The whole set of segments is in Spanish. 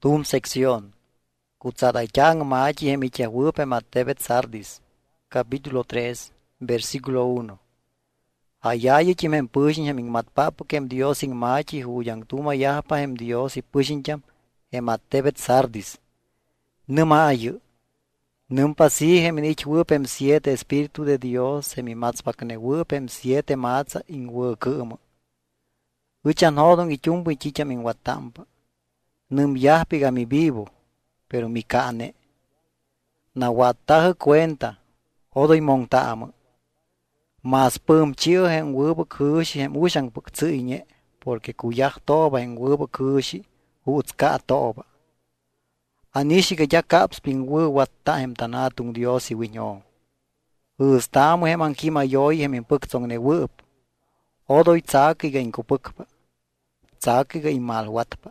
Tum sección. Kutzadayang machi hemichahupe matebet Sardis. Capítulo 3, versículo 1. Ayayi chimem pushin heming matpapu kem Dios in machi huyang tuma yahpa hem Dios y pushincham hematebet Sardis. Numa ayu. Numpa si heminich wupem 7 Espíritu de Dios hemimatzpakne wupem 7 matza in wukuma. Uchan hodong ichumbu ichicham in watampa. Num yahpiga mi vivo, pero mi cane. Na watahe cuenta, odoy montama. Mas pum chio hen wubu kushi hem ushang puk tsuinye, porque kuyah toba hen wubu kushi, utska toba. Anishiga ya kaps ping wu watta hem tanatung Dios y winyo. Ustamu hem ankima yoy hem in puk ne wup. Odoy tsakiga in kupukpa. Tsakiga in malwatpa.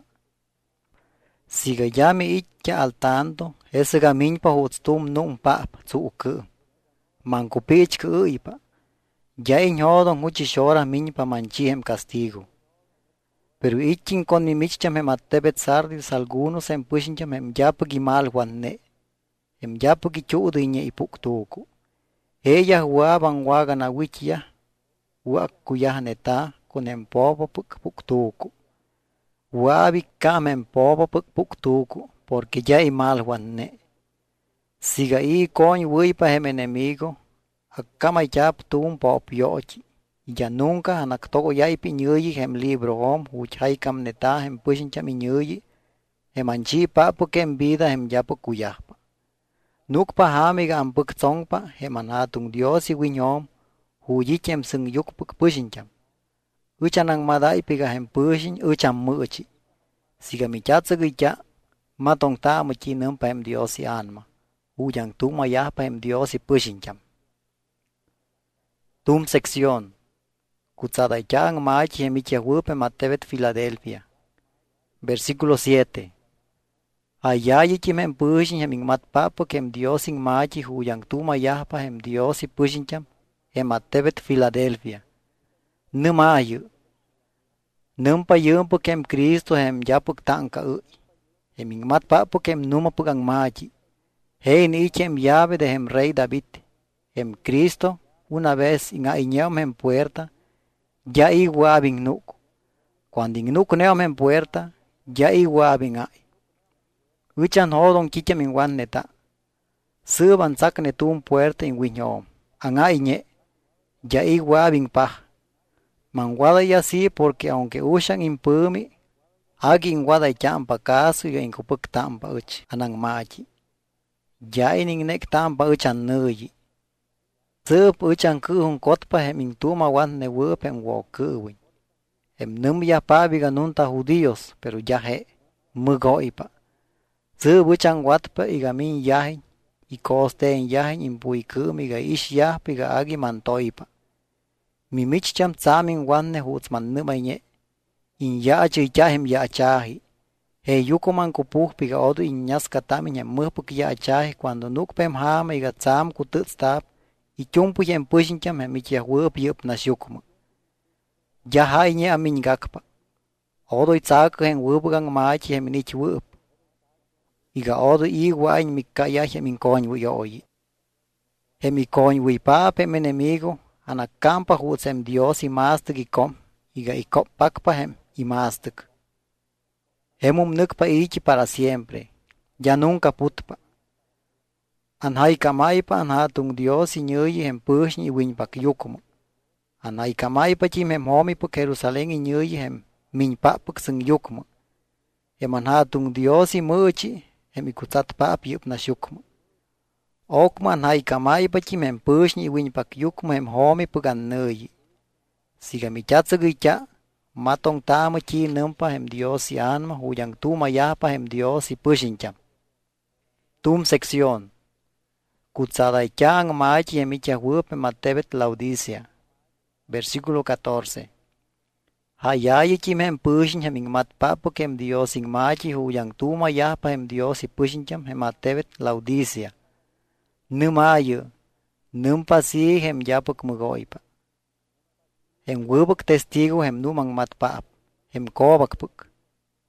Siga yami itya al tanto, ese gaminpa hutstum num pap tsuku. Mankupich kuipa. Ya inhodon muchi shora minpa manchihem castigo. Pero ichin con mi michcham hem attebet Sardis algunos hem pushincham hem yapagi mal wanne. Hem yapagi chudiñe ipuktuku. Ella huaban wagan awichya. Huakuyah neta con hem popo puktuku. Wabi kamen popo puktuku, porque ya hay mal wanne. Siga i coñ wipa hem enemigo, akama yap tum pop yochi. Ya nunca anaktogo yaipi nyuyi hem libro om, uchay kam neta hem pushincham nyuyi, hem anchi papu kem vida hem yapu kuyahpa. Nukpa hamiga ampuk tsongpa hem anatung Dios y winyom, huyichem sung yukpuk pushincham. Uchanang madaipiga hem pushin ucham muchi. Siga mi chatsagicha, matong ta muchi numpa hem Dios y anma. Uyang tuma yahpa hem Dios y pushincham. Tum sección. Kutzadayang machi hem ichahupe matebet Filadelfia. Versículo 7. Ayayi chim hem pushin hem ing matpapo kem Dios ing machi huyang tuma yahpa hem Dios y pushincham hem matebet Filadelfia. Numayu. Numpa yumpo kem Cristo hem yapuk tanka uy. Hem ing matpapo kem numapuk ang machi. Hein ichem llave de hem rey David. Hem Cristo una vez inga inyam hem puerta. Ya iguabing nuku. Cuando ing nuku neom hem puerta. Ya iguabing ay. Uchan hodong kichem ing wan neta. Suban sakne tum puerta ing winyom. Ang ay nye. Ya iguabing pah. Manguada y así porque aunque ushan impumi, agin wada champa caso y inkupuk tampa uch anang machi. Ya ining nek tampa uchan nuyi. Sup uchan kuhun kotpa hem intuma wan ne wup hem wo kuwin. Hem num ya pabiga nunta judíos, pero ya he, mugoipa. Sup uchan watpa iga min yahin, y kosten yahin impui kumiga ish yahpiga agi mantoipa. Mi michcham tsamin wanne hutsman numaynye. In yaachi yahem yaachahi. He yukuman kupuhpiga odu in nyaskatamin hem muhpuk yaachahi cuando nukpem hama iga tsam kututstab. I chumpu hem pushincham hem ichiahup yup nasyukma. Yahay nye amin gakpa. Odu itzaku hem wubugang maachi hem nich wup. Iga odu iguain mikaya hem in koñwu yoyi. Hem i koñwu ipap hem enemigo. Anakampa hutsem Dios y mastuk ikom, iga ikop pakpa hem y mastuk. Hemum nukpa ichi para siempre, ya nunca putpa. Anhay kamaypa anhatung Dios y nyuyi hem pushni y winpak yukumu. Anhay kamaypa chim hem homipuk Jerusalén y nyuyi hem minpapuk sung yukumu. Hem anhatung Dios y muchi hem ikutsat pap yup nasyukumu. Okman hay kamay pa chim hem pushni winpak yukmo hem homi pugan nuyi. Siga mi chatsagicha, matong tama chi numpa hem Dios y anma huyang tuma yahpa hem Dios y pushincham. Tum sección. Kutzadaycha ang machi hem ichahup hem matebet Laodicea. Versículo 14. Hayayi chim hem pushin hem ing matpapo kem Dios ing machi huyang tuma yahpa hem Dios y pushincham hem matebet Laodicea. Numayu, numpa si hem yapuk mugoipa. Hem wubuk testigo hem numang matpaap, hem kobakpuk.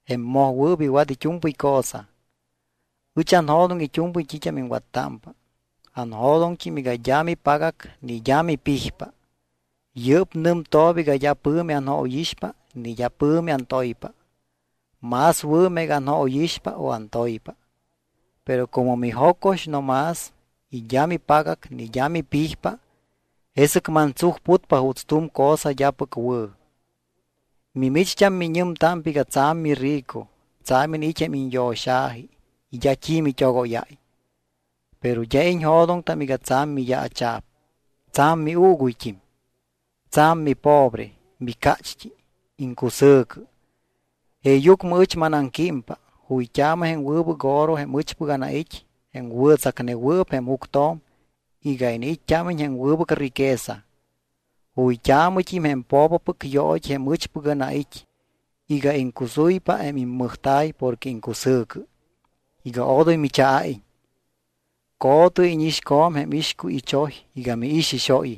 moh wubi wat ichumpuy cosa. Uchan hodong ichumpuy chichamin watampa. An hodong chimiga yami pagak ni yami pijpa. Yup num tobi ga ya pumi an ho yishpa ni ya pumi an toipa. Más wume gan ho yishpa o an toipa. Pero como mi hokosh no más, y yami pagak ni yami pijpa, esek man tsuk putpa hutstum cosa yapuk wu. Mi michcham mi nyum tampiga tsam mi rico, tsamin ichem in yoshahi, y ya chimi chogo yai. Pero ya in hodong tamiga tsam mi ya achap, tsam mi uguichim, tsam mi pobre, mi kachchi, in kusuk. E yuk much manan kimpa, hui chama hen wubu goro hen much pugana ich, hen wursak ne wub hen muktom, iga in ich chamin hen wubu riqueza. Hui chama chim hen popo puk yoch hen much pugana ich, iga in kusuipa en in muhtai porque in kusuk. Iga odo in mi chaai. Koto in ishkom hen ishku ichoy, iga mi ishi shoi.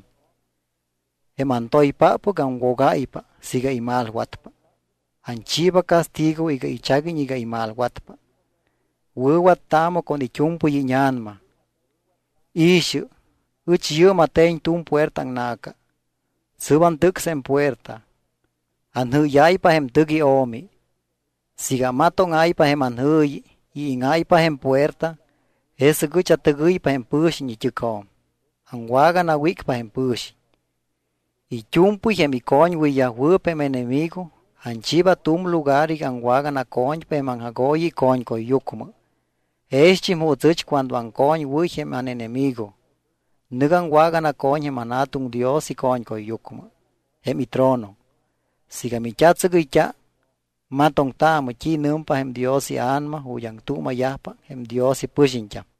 Emantoipa po gan wogaipa, siga imal watpa. Anchiva castigo iga ichagin iga imal watpa. Wuwat tamo con ichumpu yiñanma. Ishu, uch yu matein tum puerta naka. Suban tux en puerta. Anhu yaipa hem tugi omi. Siga matong aipa hem anhui, y in aipa hem puerta, ese gucha tuguipa hem push ni chukom. Anwaga na wikpa hem push. Ichumpu hem ikony wiya wupem enemigo, anchiva tum lugar an wagan a coñ pe man hagoyi coñ ko yukma. Eschim huzuch cuando an coñ wujem an enemigo. Nugan wagan a coñ manatung Dios y coñ ko yukma. Mi trono. Siga mi chatsugicha, matong tamo chi numpa hem Dios y anma huyang tuma yapa hem Dios y pushincha.